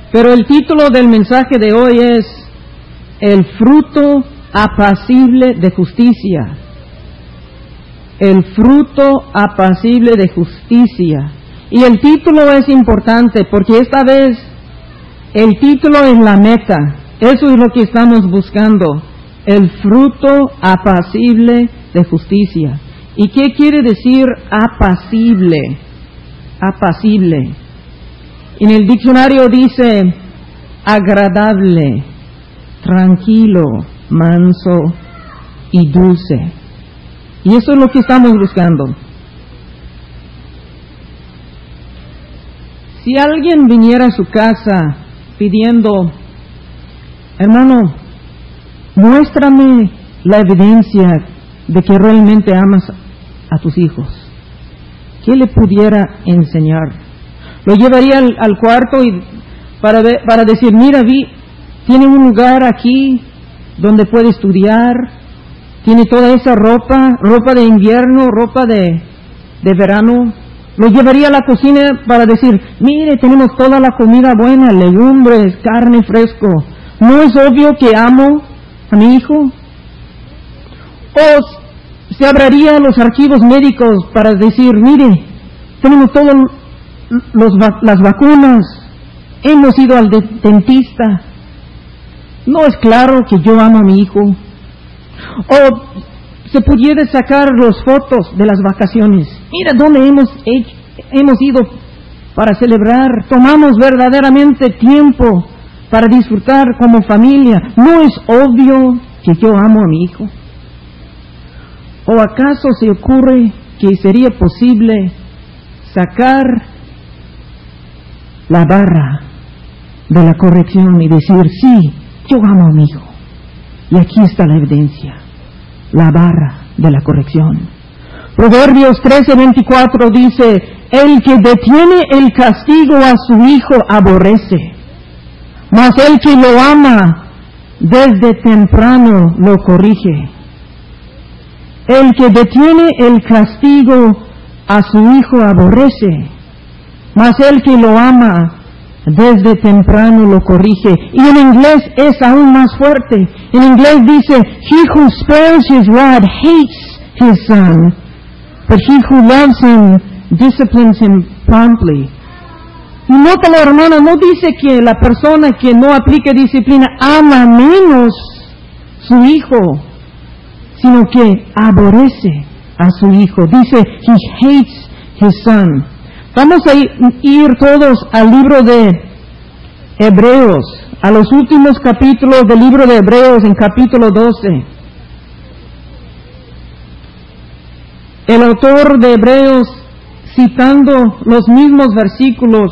Pero el título del mensaje de hoy es El fruto apacible de justicia. El fruto apacible de justicia. Y el título es importante porque esta vez el título es la meta. Eso es lo que estamos buscando. El fruto apacible de justicia. ¿Y qué quiere decir apacible? Apacible. En el diccionario dice agradable, tranquilo, manso y dulce. Y eso es lo que estamos buscando. Si alguien viniera a su casa pidiendo, hermano, muéstrame la evidencia de que realmente amas a tus hijos, ¿qué le pudiera enseñar? Lo llevaría al cuarto y para decir, mira, tiene un lugar aquí donde puede estudiar, tiene toda esa ropa de invierno, ropa de verano. Lo llevaría a la cocina para decir, mire, tenemos toda la comida buena, legumbres, carne fresco. ¿No es obvio que amo a mi hijo? O se abriría los archivos médicos para decir, mire, tenemos todas las vacunas, hemos ido al dentista. ¿No es claro que yo amo a mi hijo? O se pudiera sacar las fotos de las vacaciones. Mira dónde hemos ido para celebrar. Tomamos verdaderamente tiempo para disfrutar como familia. ¿No es obvio que yo amo a mi hijo? ¿O acaso se ocurre que sería posible sacar la barra de la corrección y decir, sí, yo amo a mi hijo? Y aquí está la evidencia, la barra de la corrección. Proverbios 13:24 dice, el que detiene el castigo a su hijo aborrece, mas el que lo ama desde temprano lo corrige. El que detiene el castigo a su hijo aborrece, mas el que lo ama desde temprano lo corrige. Y en inglés es aún más fuerte. En inglés dice, he who spares his rod hates his son, but he who loves him disciplines him promptly. Y nótalo, hermana, no dice que la persona que no aplique disciplina ama menos su hijo, sino que aborrece a su hijo. Dice, he hates his son. Vamos a ir todos al libro de Hebreos, a los últimos capítulos del libro de Hebreos, en capítulo 12. El autor de Hebreos, citando los mismos versículos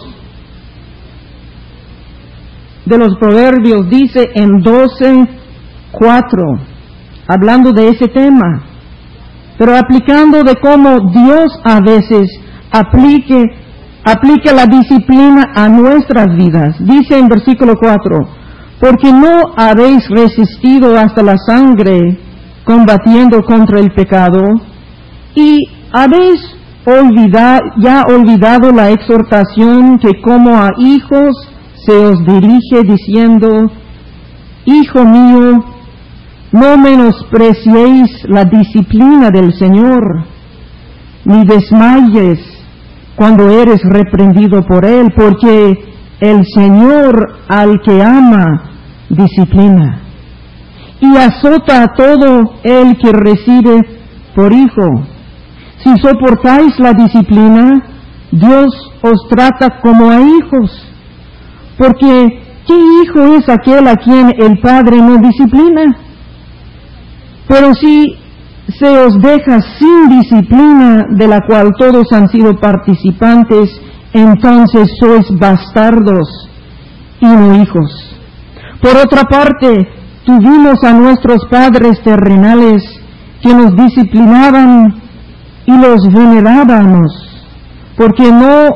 de los Proverbios, dice en 12:4, hablando de ese tema, pero aplicando de cómo Dios a veces aplique la disciplina a nuestras vidas. Dice en versículo 4, porque no habéis resistido hasta la sangre combatiendo contra el pecado, y habéis olvidado la exhortación que como a hijos se os dirige diciendo, hijo mío, no menospreciéis la disciplina del Señor, ni desmayes cuando eres reprendido por Él, porque el Señor al que ama disciplina, y azota a todo el que recibe por hijo. Si soportáis la disciplina, Dios os trata como a hijos, porque ¿qué hijo es aquel a quien el Padre no disciplina? Pero si se os deja sin disciplina, de la cual todos han sido participantes, entonces sois bastardos y no hijos. Por otra parte, tuvimos a nuestros padres terrenales que nos disciplinaban y los venerábamos. ¿Por qué no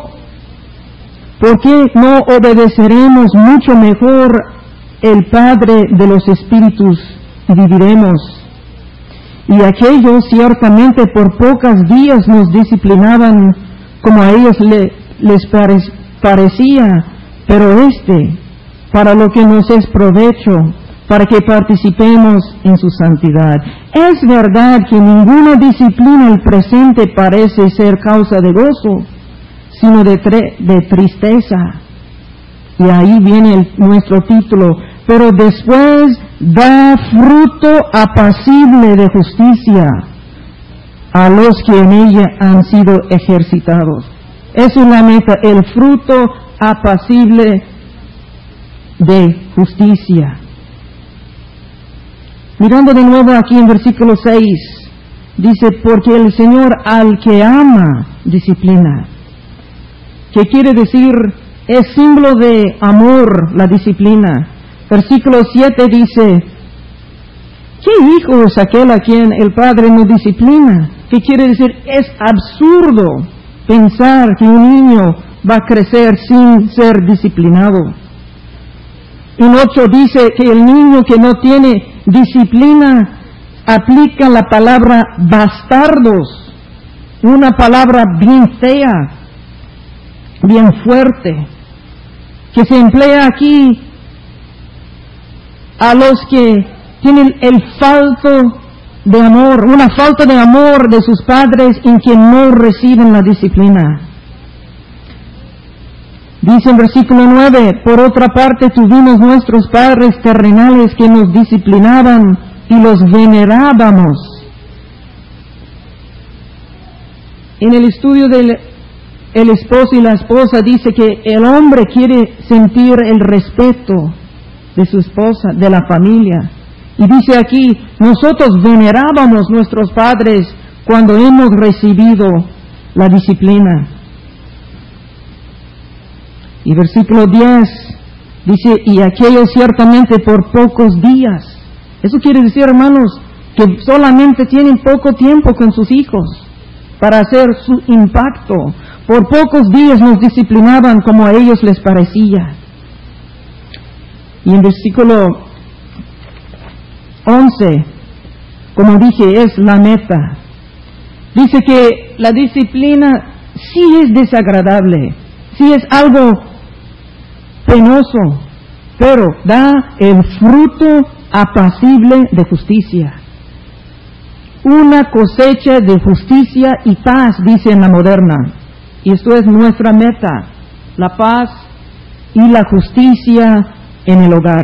obedeceremos mucho mejor el Padre de los Espíritus y viviremos? Y aquellos ciertamente por pocos días nos disciplinaban como a ellos les parecía, pero para lo que nos es provecho, para que participemos en su santidad. Es verdad que ninguna disciplina al presente parece ser causa de gozo, sino de tristeza. Y ahí viene nuestro título, pero después da fruto apacible de justicia a los que en ella han sido ejercitados. Esa es la meta, el fruto apacible de justicia. Mirando de nuevo aquí en versículo 6, dice, porque el Señor al que ama disciplina. ¿Qué quiere decir? Es símbolo de amor la disciplina. Versículo 7 dice, ¿qué hijo es aquel a quien el padre no disciplina? ¿Qué quiere decir? Es absurdo pensar que un niño va a crecer sin ser disciplinado. En 8 dice que el niño que no tiene disciplina aplica la palabra bastardos, una palabra bien fea, bien fuerte, que se emplea aquí a los que tienen el falto de amor, una falta de amor de sus padres en que no reciben la disciplina. Dice en versículo 9, por otra parte tuvimos nuestros padres terrenales que nos disciplinaban y los venerábamos. En el estudio del esposo y la esposa dice que el hombre quiere sentir el respeto de su esposa, de la familia. Y dice aquí, nosotros venerábamos nuestros padres cuando hemos recibido la disciplina. Y versículo 10 dice, y aquello ciertamente por pocos días. Eso quiere decir, hermanos, que solamente tienen poco tiempo con sus hijos para hacer su impacto. Por pocos días nos disciplinaban como a ellos les parecía. Y en versículo 11, como dije, es la meta. Dice que la disciplina sí es desagradable, sí es algo penoso, pero da el fruto apacible de justicia. Una cosecha de justicia y paz, dice en la moderna. Y esto es nuestra meta, la paz y la justicia en el hogar.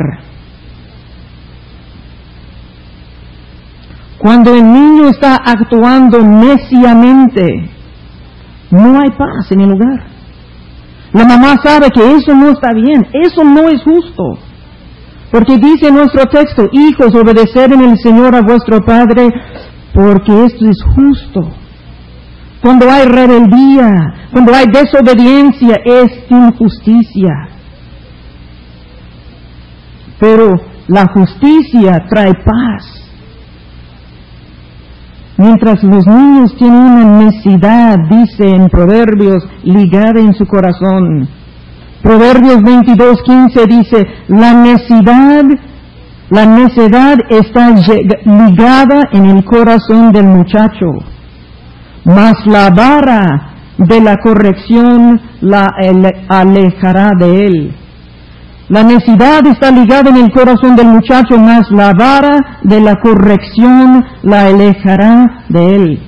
Cuando el niño está actuando neciamente, no hay paz en el hogar. La mamá sabe que eso no está bien, eso no es justo. Porque dice nuestro texto, hijos, obedeced en el Señor a vuestro Padre, porque esto es justo. Cuando hay rebeldía, cuando hay desobediencia, es injusticia. Pero la justicia trae paz. Mientras los niños tienen una necedad, dice en Proverbios, ligada en su corazón. Proverbios 22:15 dice, la necedad está ligada en el corazón del muchacho, mas la vara de la corrección la alejará de él. La necedad está ligada en el corazón del muchacho, mas la vara de la corrección la alejará de él.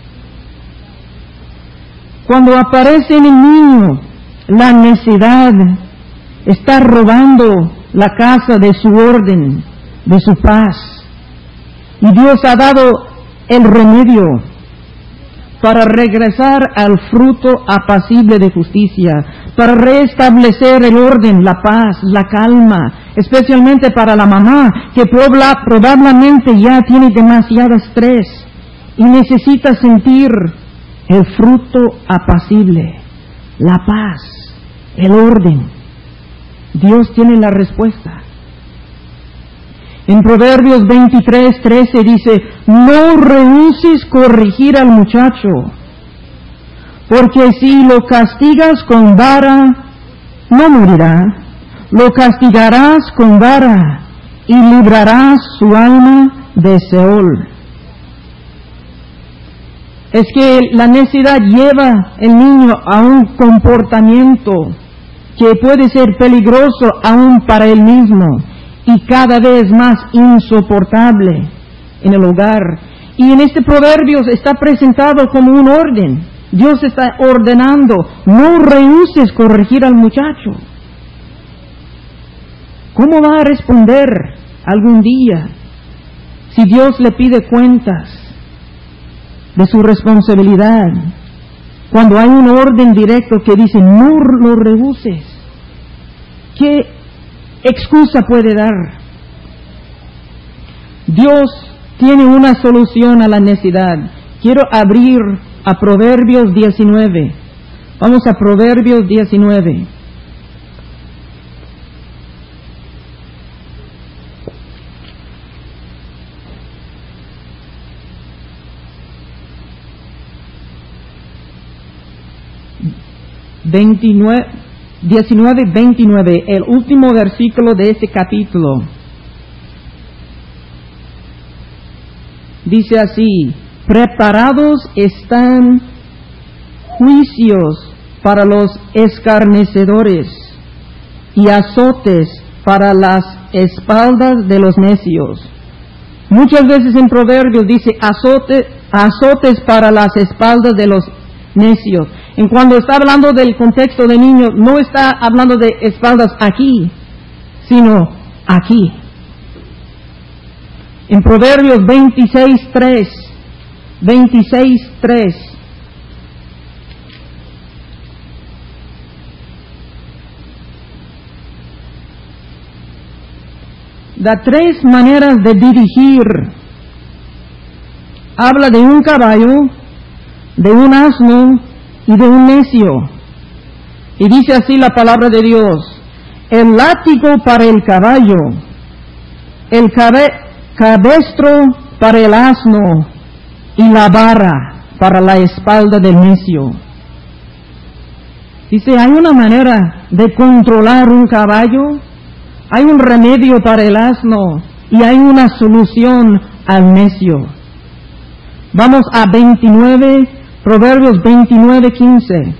Cuando aparece en el niño la necedad, está robando la casa de su orden, de su paz. Y Dios ha dado el remedio para regresar al fruto apacible de justicia, para restablecer el orden, la paz, la calma, especialmente para la mamá, que probablemente ya tiene demasiado estrés y necesita sentir el fruto apacible, la paz, el orden. Dios tiene la respuesta. En Proverbios 23:13 dice, no rehuses corregir al muchacho, porque si lo castigas con vara, no morirá. Lo castigarás con vara y librarás su alma de Seol. Es que la necedad lleva el niño a un comportamiento que puede ser peligroso aún para él mismo y cada vez más insoportable en el hogar. Y en este proverbio está presentado como un orden. Dios está ordenando, no rehuses corregir al muchacho. ¿Cómo va a responder algún día si Dios le pide cuentas de su responsabilidad? Cuando hay un orden directo que dice, no lo rehuses, ¿qué excusa puede dar? Dios tiene una solución a la necedad. Quiero abrir a Proverbios 19. Vamos a Proverbios 19. ...19, 29, el último versículo de este capítulo. Dice así: preparados están juicios para los escarnecedores y azotes para las espaldas de los necios. Muchas veces en Proverbios dice azotes para las espaldas de los necios. En cuando está hablando del contexto de niños, no está hablando de espaldas aquí, sino aquí. En Proverbios 26:3, da 3 maneras de dirigir. Habla de un caballo, de un asno y de un necio. Y dice así la palabra de Dios: el látigo para el caballo, el cabestro para el asno y la vara para la espalda del necio. Dice, hay una manera de controlar un caballo, hay un remedio para el asno y hay una solución al necio. Vamos a Proverbios 29:15.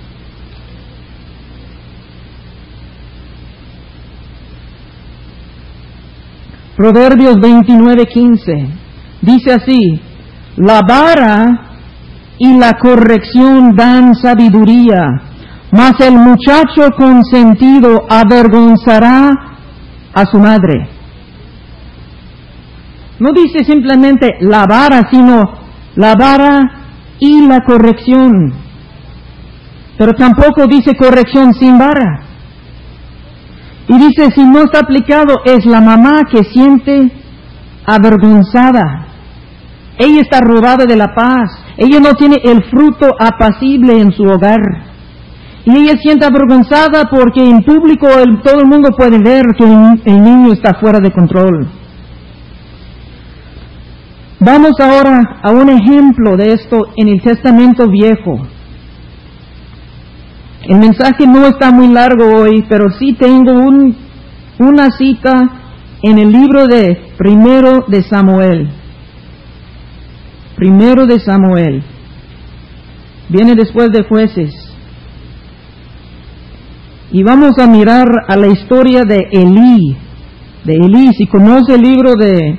Proverbios 29:15. Dice así: la vara y la corrección dan sabiduría, mas el muchacho consentido avergonzará a su madre. No dice simplemente la vara, sino la vara y la corrección. Pero tampoco dice corrección sin vara. Y dice, si no está aplicado, es la mamá que siente avergonzada. Ella está robada de la paz. Ella no tiene el fruto apacible en su hogar. Y ella siente avergonzada porque en público todo el mundo puede ver que el niño está fuera de control. Vamos ahora a un ejemplo de esto en el Testamento Viejo. El mensaje no está muy largo hoy, pero sí tengo una cita en el libro de Primero de Samuel. Primero de Samuel. Viene después de Jueces. Y vamos a mirar a la historia de Elí. De Elí, si conoce el libro de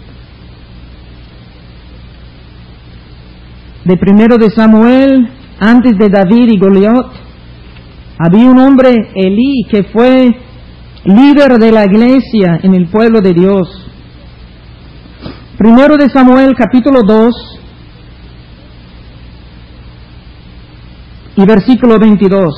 Primero de Samuel, antes de David y Goliat, había un hombre, Elí, que fue líder de la iglesia en el pueblo de Dios. Primero de Samuel, capítulo 2, y versículo 22.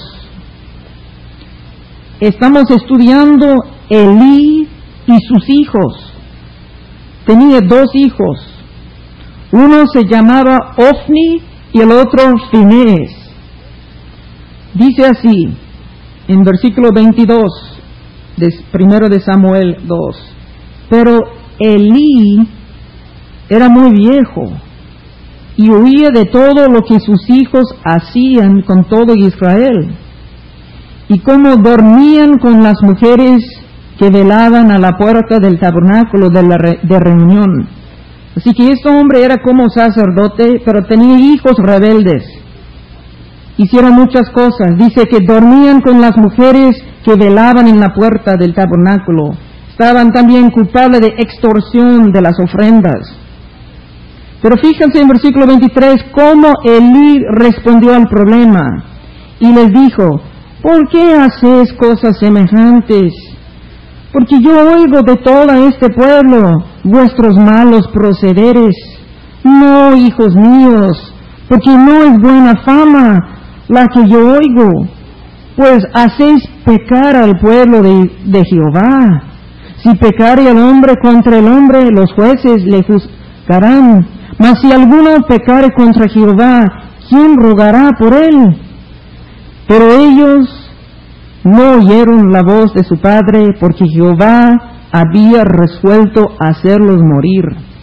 Estamos estudiando Elí y sus hijos. Tenía 2 hijos. Uno se llamaba Ofni y el otro Finés. Dice así, en versículo 22, de primero de Samuel 2. Pero Elí era muy viejo y huía de todo lo que sus hijos hacían con todo Israel, y como dormían con las mujeres que velaban a la puerta del tabernáculo de reunión. Así que este hombre era como sacerdote, pero tenía hijos rebeldes. hicieron muchas cosas. Dice que dormían con las mujeres que velaban en la puerta del tabernáculo. Estaban también culpables de extorsión de las ofrendas. Pero fíjense en versículo 23 cómo Elí respondió al problema. Y les dijo, ¿por qué hacéis cosas semejantes? Porque yo oigo de todo este pueblo vuestros malos procederes. No, hijos míos, porque no es buena fama la que yo oigo, pues hacéis pecar al pueblo de Jehová. Si pecare el hombre contra el hombre, los jueces le juzgarán. Mas si alguno pecare contra Jehová, ¿quién rogará por él? Pero ellos no oyeron la voz de su padre, porque Jehová había resuelto hacerlos morir.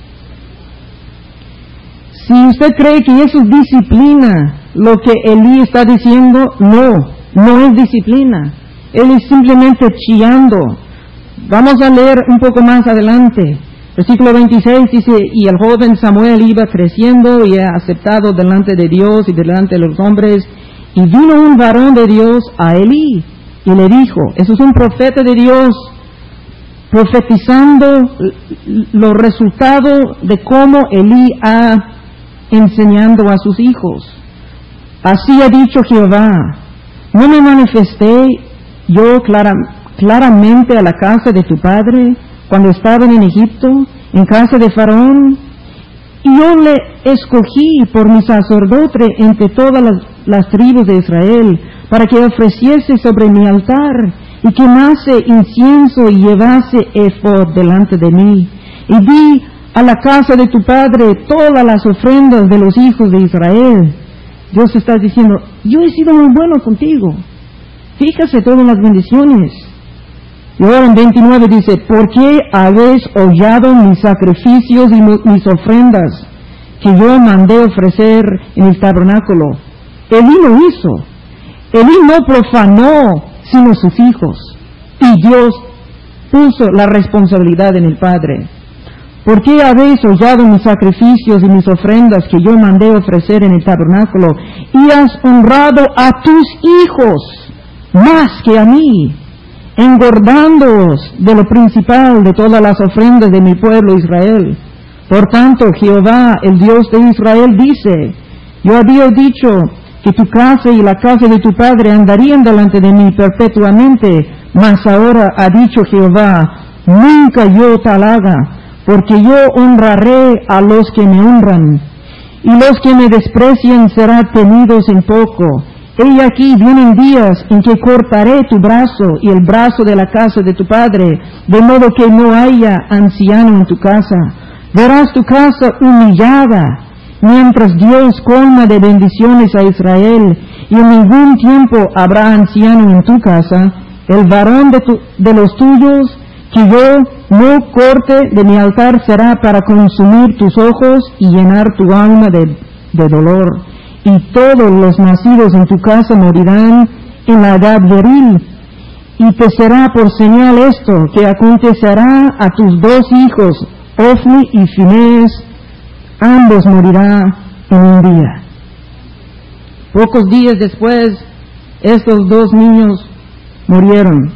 Si usted cree que eso es disciplina, lo que Elí está diciendo, no es disciplina. Él es simplemente chillando. Vamos a leer un poco más adelante. Versículo 26 dice, y el joven Samuel iba creciendo y aceptado delante de Dios y delante de los hombres, y vino un varón de Dios a Elí, y le dijo, eso es un profeta de Dios, profetizando los resultados de cómo Elí ha enseñando a sus hijos. Así ha dicho Jehová, ¿no me manifesté yo claramente a la casa de tu padre cuando estaban en Egipto, en casa de Faraón? Y yo le escogí por mi sacerdote entre todas las tribus de Israel, para que ofreciese sobre mi altar, y quemase incienso y llevase efod delante de mí. Y di a la casa de tu padre todas las ofrendas de los hijos de Israel. Dios está diciendo, yo he sido muy bueno contigo. Fíjase todas las bendiciones. Y ahora en 29 dice, ¿por qué habéis hollado mis sacrificios y mis ofrendas que yo mandé ofrecer en el tabernáculo? Elí lo hizo. Elí no profanó, sino sus hijos. Y Dios puso la responsabilidad en el Padre. ¿Por qué habéis hollado mis sacrificios y mis ofrendas que yo mandé ofrecer en el tabernáculo? Y has honrado a tus hijos más que a mí, engordándoos de lo principal de todas las ofrendas de mi pueblo Israel. Por tanto, Jehová, el Dios de Israel, dice, yo había dicho que tu casa y la casa de tu padre andarían delante de mí perpetuamente, mas ahora ha dicho Jehová, nunca yo tal haga, porque yo honraré a los que me honran, y los que me desprecian serán tenidos en poco. He aquí vienen días en que cortaré tu brazo y el brazo de la casa de tu padre, de modo que no haya anciano en tu casa. Verás tu casa humillada, mientras Dios colma de bendiciones a Israel, y en ningún tiempo habrá anciano en tu casa. El varón de los tuyos que yo no corte de mi altar será para consumir tus ojos y llenar tu alma de dolor. Y todos los nacidos en tu casa morirán en la edad viril. Y te será por señal esto, que acontecerá a tus dos hijos, Ofni y Finés, ambos morirán en un día. Pocos días después, estos dos niños murieron.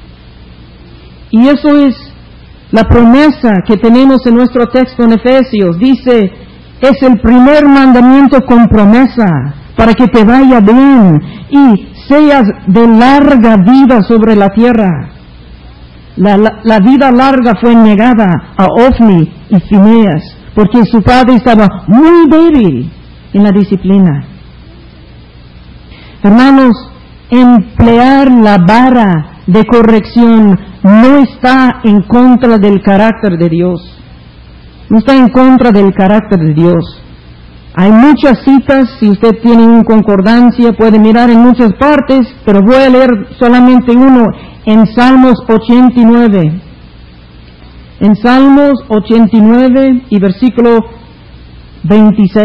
Y eso es la promesa que tenemos en nuestro texto en Efesios. Dice, es el primer mandamiento con promesa, para que te vaya bien y seas de larga vida sobre la tierra. La vida larga fue negada a Ofni y Fineas, porque su padre estaba muy débil en la disciplina. Hermanos, emplear la vara de corrección no está en contra del carácter de Dios. No está en contra del carácter de Dios. Hay muchas citas, si usted tiene una concordancia, puede mirar en muchas partes, pero voy a leer solamente uno en Salmos 89. En Salmos 89 y versículo 26.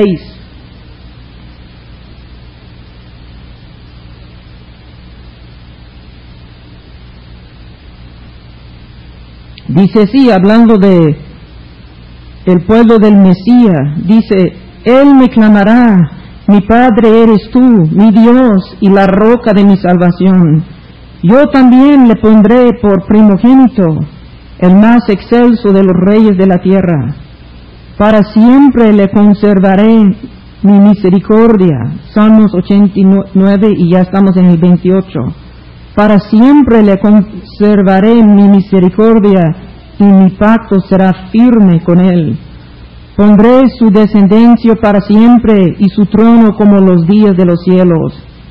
Dice así, hablando de el pueblo del Mesías, dice, Él me clamará Mi Padre eres tú, mi Dios y la roca de mi salvación. Yo también le pondré por primogénito, el más excelso de los reyes de la tierra. Para siempre le conservaré mi misericordia. Salmos 89 y ya estamos en el 28. Para siempre le conservaré mi misericordia y mi pacto será firme con él. Pondré su descendencia para siempre y su trono como los días de los cielos.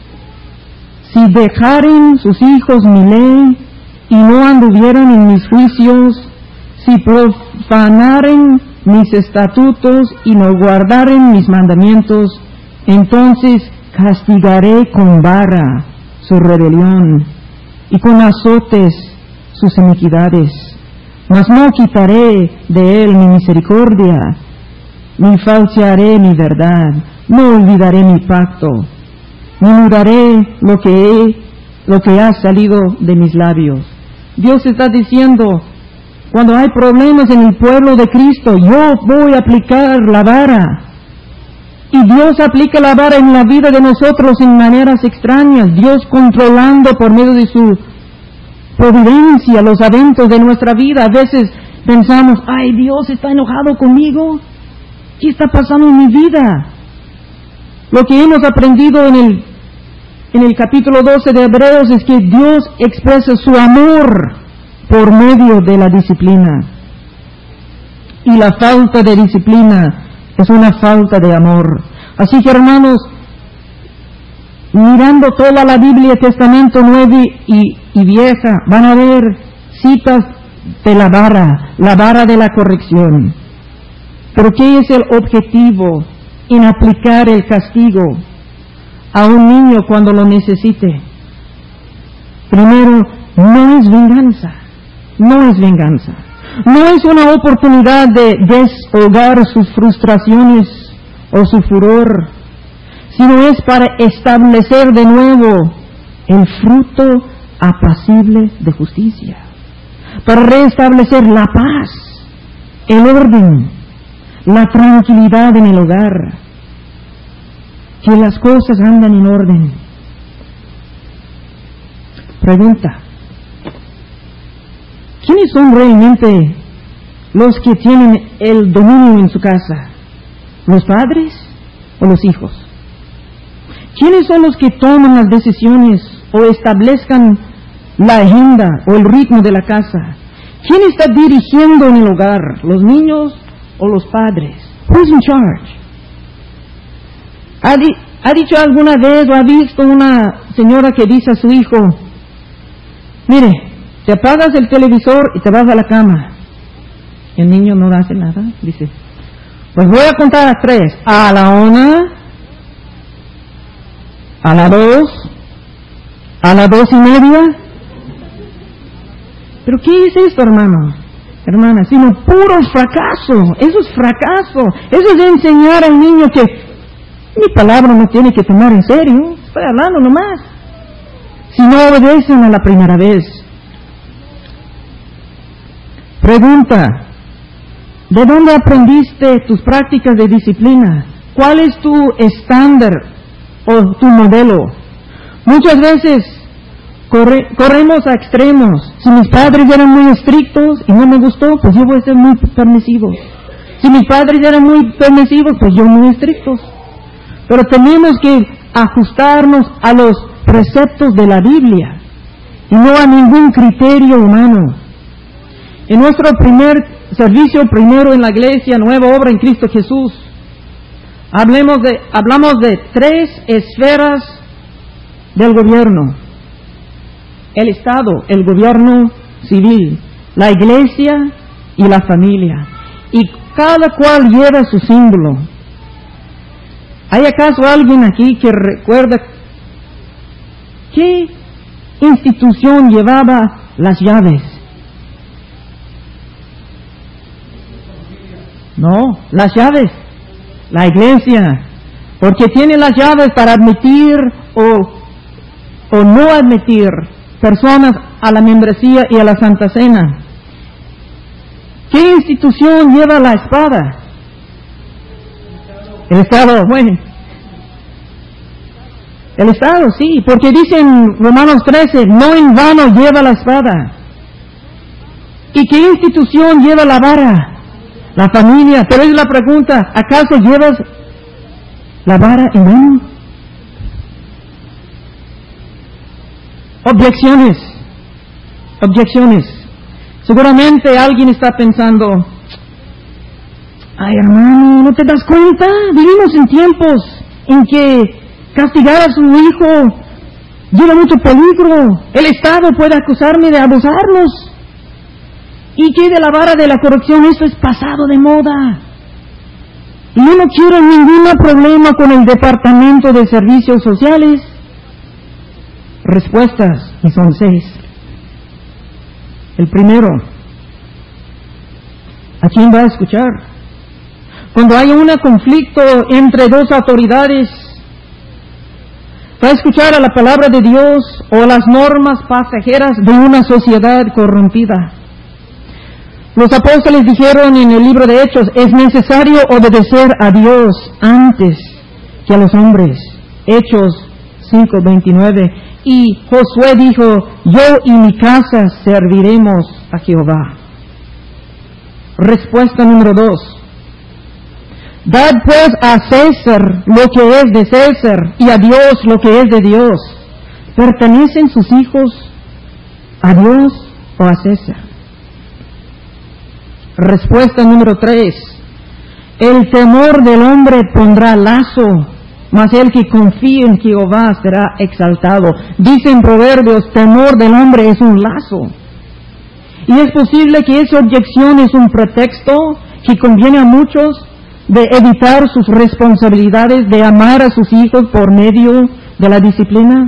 Si dejaren sus hijos mi ley y no anduvieran en mis juicios, si profanaren mis estatutos y no guardaren mis mandamientos, entonces castigaré con vara su rebelión y con azotes sus iniquidades. Mas no quitaré de él mi misericordia, ni falsearé mi verdad, no olvidaré mi pacto, ni mudaré lo que ha salido de mis labios. Dios está diciendo, cuando hay problemas en el pueblo de Cristo, yo voy a aplicar la vara. Y Dios aplica la vara en la vida de nosotros en maneras extrañas. Dios controlando por medio de su providencia los eventos de nuestra vida. A veces pensamos, ay, Dios está enojado conmigo. ¿Qué está pasando en mi vida? Lo que hemos aprendido en el capítulo 12 de Hebreos es que Dios expresa su amor por medio de la disciplina. Y la falta de disciplina es una falta de amor. Así que, hermanos, mirando toda la Biblia, Testamento Nuevo y Vieja, van a ver citas de la vara de la corrección. Pero ¿qué es el objetivo en aplicar el castigo a un niño cuando lo necesite? Primero, no es venganza. No es venganza. No es una oportunidad de desahogar sus frustraciones o su furor, sino es para establecer de nuevo el fruto apacible de justicia, para restablecer la paz, el orden, la tranquilidad en el hogar, que las cosas andan en orden. Pregunta: ¿quiénes son realmente los que tienen el dominio en su casa? ¿Los padres o los hijos? ¿Quiénes son los que toman las decisiones o establezcan la agenda o el ritmo de la casa? ¿Quién está dirigiendo en el hogar? ¿Los niños o los padres? Who's in charge? ¿Ha dicho alguna vez o ha visto una señora que dice a su hijo, mire, te apagas el televisor y te vas a la cama? El niño no hace nada, dice, pues voy a contar a 3, a la 1, a la 2, a la 2:30. ¿Pero qué es esto, hermano? Hermana, sino puro fracaso. Eso es fracaso. Eso es enseñar al niño que mi palabra no tiene que tomar en serio. Estoy hablando nomás. Si no obedecen a la primera vez. Pregunta: ¿de dónde aprendiste tus prácticas de disciplina? ¿Cuál es tu estándar o tu modelo? Muchas veces corremos a extremos. Si mis padres eran muy estrictos y no me gustó, pues yo voy a ser muy permisivo. Si mis padres eran muy permisivos, pues yo muy estrictos. Pero tenemos que ajustarnos a los preceptos de la Biblia y no a ningún criterio humano. En nuestro primer servicio, primero en la iglesia, Nueva Obra en Cristo Jesús, hablamos de 3 esferas del gobierno: el Estado, el gobierno civil, la iglesia y la familia. Y cada cual lleva su símbolo. ¿Hay acaso alguien aquí que recuerda qué institución llevaba las llaves? No, las llaves, la iglesia, porque tiene las llaves para admitir o no admitir personas a la membresía y a la Santa Cena. ¿Qué institución lleva la espada? El Estado. Bueno, El Estado, sí, porque dice en Romanos 13, no en vano lleva la espada. ¿Y qué institución lleva la vara? La familia. Pero es la pregunta, ¿acaso llevas la vara en vano? Objeciones. Seguramente alguien está pensando, ay hermano, ¿no te das cuenta? Vivimos en tiempos en que castigar a su hijo lleva mucho peligro. El Estado puede acusarme de abusarlos. ¿Y qué de la vara de la corrección? Esto es pasado de moda. Y yo no quiero ningún problema con el Departamento de Servicios Sociales. Respuestas, y son 6. El primero, ¿a quién va a escuchar? Cuando hay un conflicto entre dos autoridades, ¿va a escuchar a la palabra de Dios o a las normas pasajeras de una sociedad corrompida? Los apóstoles dijeron en el libro de Hechos, es necesario obedecer a Dios antes que a los hombres. Hechos 5:29. Y Josué dijo, yo y mi casa serviremos a Jehová. Respuesta número 2. Dad pues a César lo que es de César y a Dios lo que es de Dios. ¿Pertenecen sus hijos a Dios o a César? Respuesta número 3. El temor del hombre pondrá lazo, mas el que confía en Jehová será exaltado. Dice en Proverbios, temor del hombre es un lazo. Y es posible que esa objeción es un pretexto que conviene a muchos de evitar sus responsabilidades de amar a sus hijos por medio de la disciplina.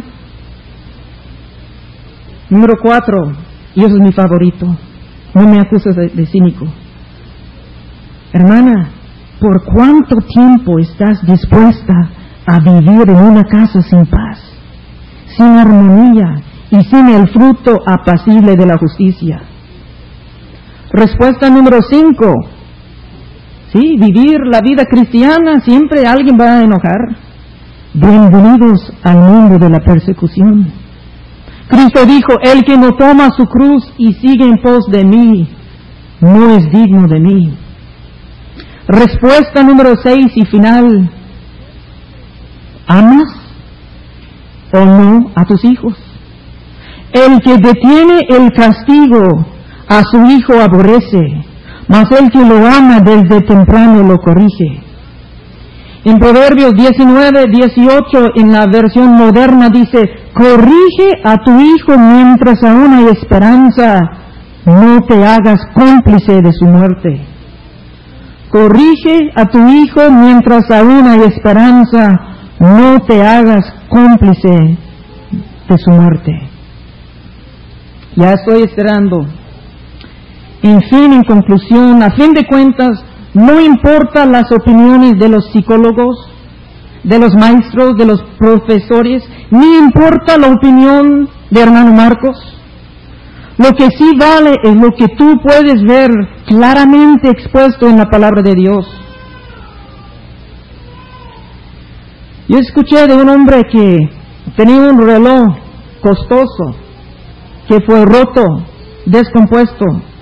Número 4, y eso es mi favorito. No me acuses de cínico. Hermana, ¿por cuánto tiempo estás dispuesta a vivir en una casa sin paz, sin armonía y sin el fruto apacible de la justicia? Respuesta número 5. Sí, vivir la vida cristiana, siempre alguien va a enojar. Bienvenidos al mundo de la persecución. Cristo dijo, el que no toma su cruz y sigue en pos de mí, no es digno de mí. Respuesta número 6 y final. ¿Amas o no a tus hijos? El que detiene el castigo a su hijo aborrece, mas el que lo ama desde temprano lo corrige. En Proverbios 19:18, en la versión moderna, dice, corrige a tu hijo mientras aún hay esperanza, no te hagas cómplice de su muerte. Corrige a tu hijo mientras aún hay esperanza, no te hagas cómplice de su muerte. Ya estoy esperando. En fin, en conclusión, a fin de cuentas, no importa las opiniones de los psicólogos, de los maestros, de los profesores, ni importa la opinión de hermano Marcos. Lo que sí vale es lo que tú puedes ver claramente expuesto en la palabra de Dios. Yo escuché de un hombre que tenía un reloj costoso, que fue roto, descompuesto,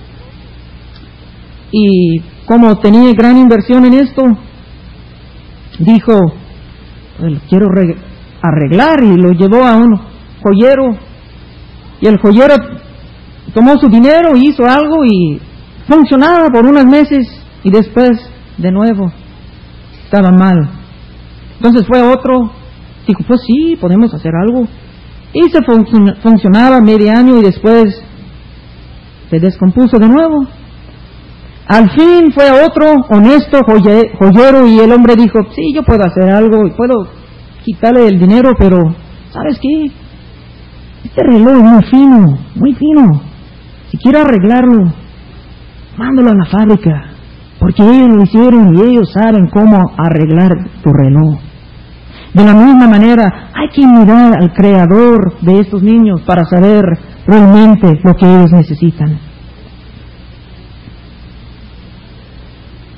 y como tenía gran inversión en esto, dijo, lo quiero arreglar, y lo llevó a un joyero, y el joyero tomó su dinero, hizo algo y funcionaba por unos meses, y después de nuevo estaba mal. Entonces fue otro, dijo, pues sí, podemos hacer algo, y se funcionaba medio año y después se descompuso de nuevo. Al fin fue otro honesto joyero y el hombre dijo, sí, yo puedo hacer algo y puedo quitarle el dinero, pero ¿sabes qué? Este reloj es muy fino. Si quiero arreglarlo, mándalo a la fábrica, porque ellos lo hicieron y ellos saben cómo arreglar tu reloj. De la misma manera, hay que mirar al creador de estos niños para saber realmente lo que ellos necesitan.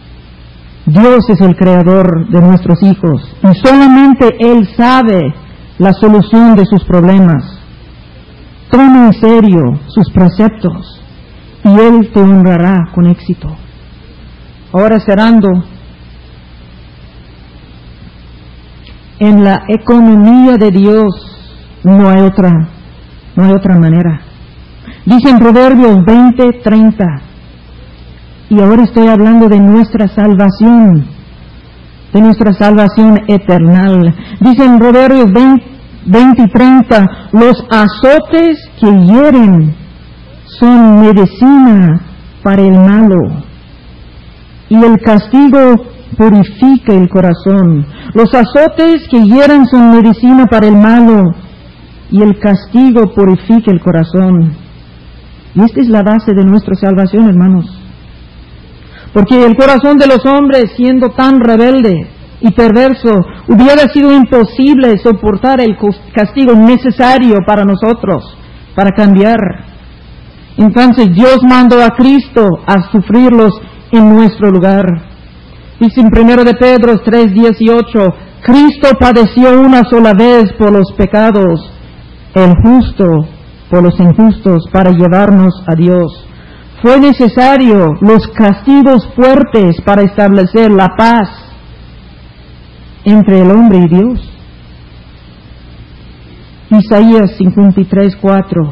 Dios es el creador de nuestros hijos y solamente Él sabe la solución de sus problemas. Toma en serio sus preceptos y Él te honrará con éxito. Ahora cerrando, en la economía de Dios no hay otra manera. Dice en Proverbios 20:30, y ahora estoy hablando de nuestra salvación eternal. Dice en Proverbios 20:30, los azotes que hieren son medicina para el malo, y el castigo purifica el corazón. Los azotes que hieren son medicina para el malo, y el castigo purifica el corazón. Y esta es la base de nuestra salvación, hermanos. Porque el corazón de los hombres, siendo tan rebelde y perverso, hubiera sido imposible soportar el castigo necesario para nosotros, para cambiar. Entonces Dios mandó a Cristo a sufrirlos en nuestro lugar. Dice en 1 de Pedro 3:18, Cristo padeció una sola vez por los pecados, el justo por los injustos, para llevarnos a Dios. Fue necesario los castigos fuertes para establecer la paz entre el hombre y Dios. Isaías 53:4,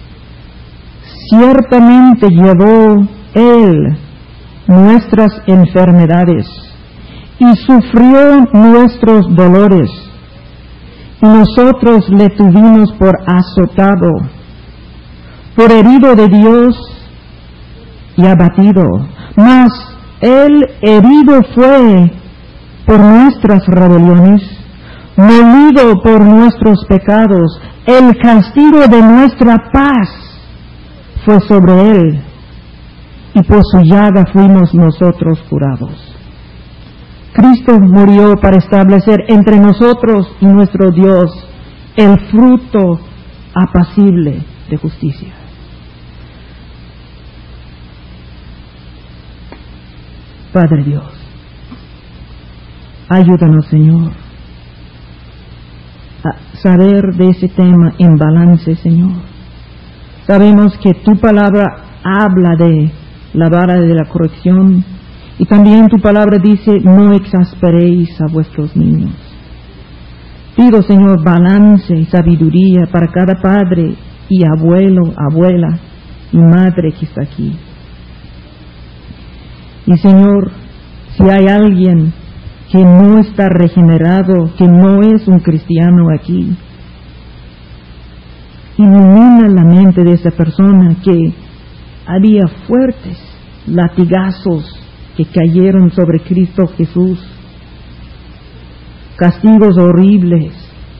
ciertamente llevó Él nuestras enfermedades y sufrió nuestros dolores, y nosotros le tuvimos por azotado, por herido de Dios y abatido. Mas Él herido fue por nuestras rebeliones, molido por nuestros pecados. El castigo de nuestra paz fue sobre Él, y por su llaga fuimos nosotros curados. Cristo murió para establecer entre nosotros y nuestro Dios el fruto apacible de justicia. Padre Dios, ayúdanos, Señor, a saber de ese tema en balance, Señor. Sabemos que tu palabra habla de la vara de la corrección, y también tu palabra dice, no exasperéis a vuestros niños. Pido, Señor, balance y sabiduría para cada padre y abuelo, abuela y madre que está aquí. Y Señor, si hay alguien que no está regenerado, que no es un cristiano aquí, ilumina la mente de esa persona, que había fuertes latigazos que cayeron sobre Cristo Jesús, castigos horribles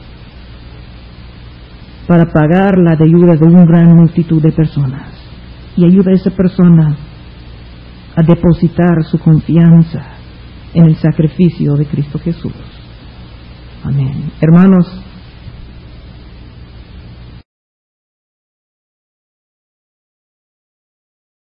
para pagar la deuda de una gran multitud de personas. Y ayuda a esa persona a depositar su confianza en el sacrificio de Cristo Jesús. Amén. Hermanos,